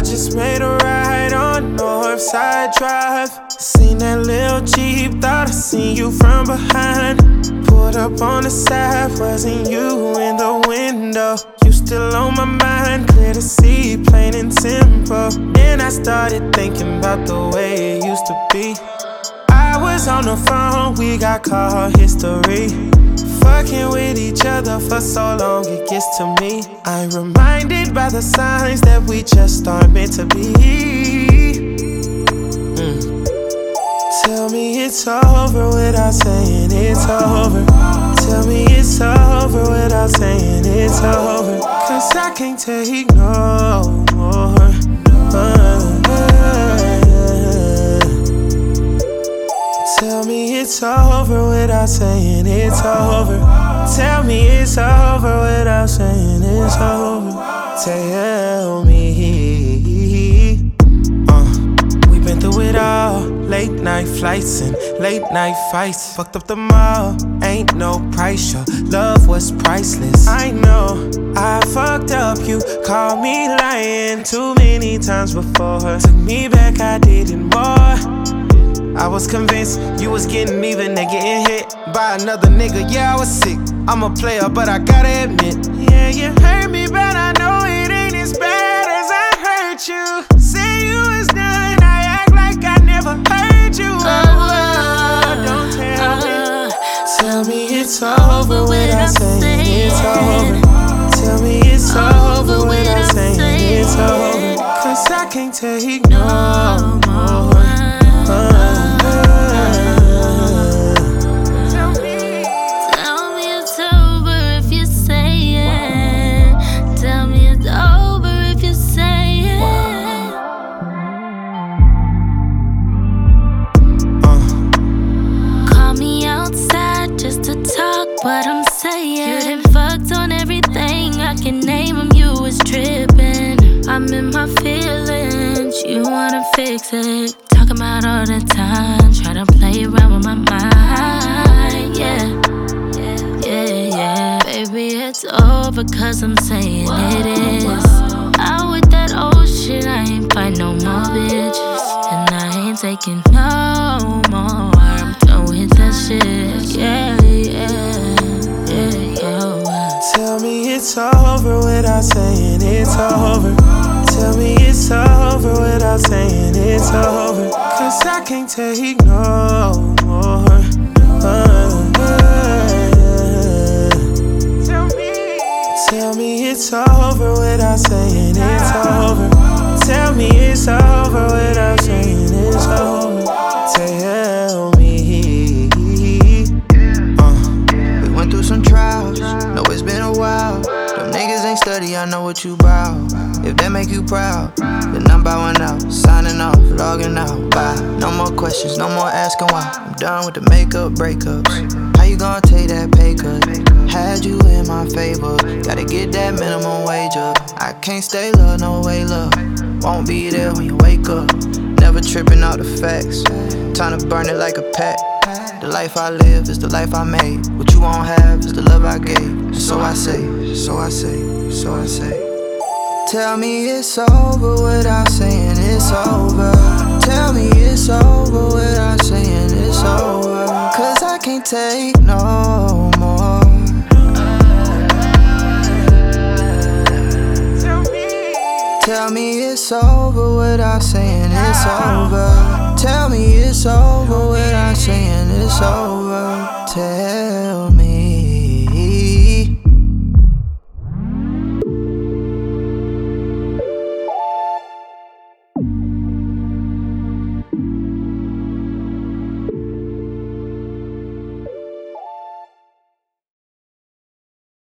just made a ride on Northside Drive. Seen that little Jeep, thought I seen you from behind. Pulled up on the side, wasn't you in the window? You still on my mind, clear to see, plain and simple. Then I started thinking about the way it used to be. I was on the phone, we got call history. Fucking with each other for so long, it gets to me. I'm reminded by the signs that we just aren't meant to be. Tell me it's over without saying it's over. Tell me it's over without saying it's over. Cause I can't take no more. Tell me it's over without saying it's over. Tell me it's over without saying it's over. Tell me. We've been through it all. Late night flights and late night fights. Fucked up the mall, ain't no price. Your love was priceless. I know I fucked up, you called me lying too many times before. Took me back, I did it more. I was convinced you was getting even and getting hit by another nigga. Yeah, I was sick, I'm a player, but I gotta admit, yeah, you hurt me, but I know it ain't as bad as I hurt you. Say you was done, I act like I never heard you. Don't tell me. Tell me it's over without saying it's over. Tell me it's over without saying it's over. Cause I can't take no more. Tell me it's over if you say it. Tell me it's over if you say it. Call me outside just to talk what I'm saying. You done fucked on everything I can name 'em. You was tripping. I'm in my feelings. You wanna fix it. Talking about all the time. Try to play around with my mind. Yeah. Baby, it's over cause I'm saying it is. Out with that old shit, I ain't fight no more bitches. And I ain't taking no more. I'm done with that shit. Yeah. Tell me it's over without saying it's over. Tell me it's over without saying it's over. Cause I can't take no more. Tell me it's over without saying it's over. Tell me it's over without saying it's over. Tell me. We went through some trials, know it's been a while. Them niggas ain't study, I know what you bout. If that make you proud, then I'm bowing out, signing off, logging out, bye. No more questions, no more asking why. I'm done with the makeup breakups. How you gonna take that pay cut? Had you in my favor, gotta get that minimum wage up. I can't stay low, no way love. Won't be there when you wake up. Never tripping out the facts. Time to burn it like a pack. The life I live is the life I made. What you won't have is the love I gave. So I say, so I say, so I say. Tell me it's over without saying it's over. Tell me it's over without saying it's over. Cause I can't take no more. Tell me it's over without saying it's over. Tell me it's over without saying it's over. Tell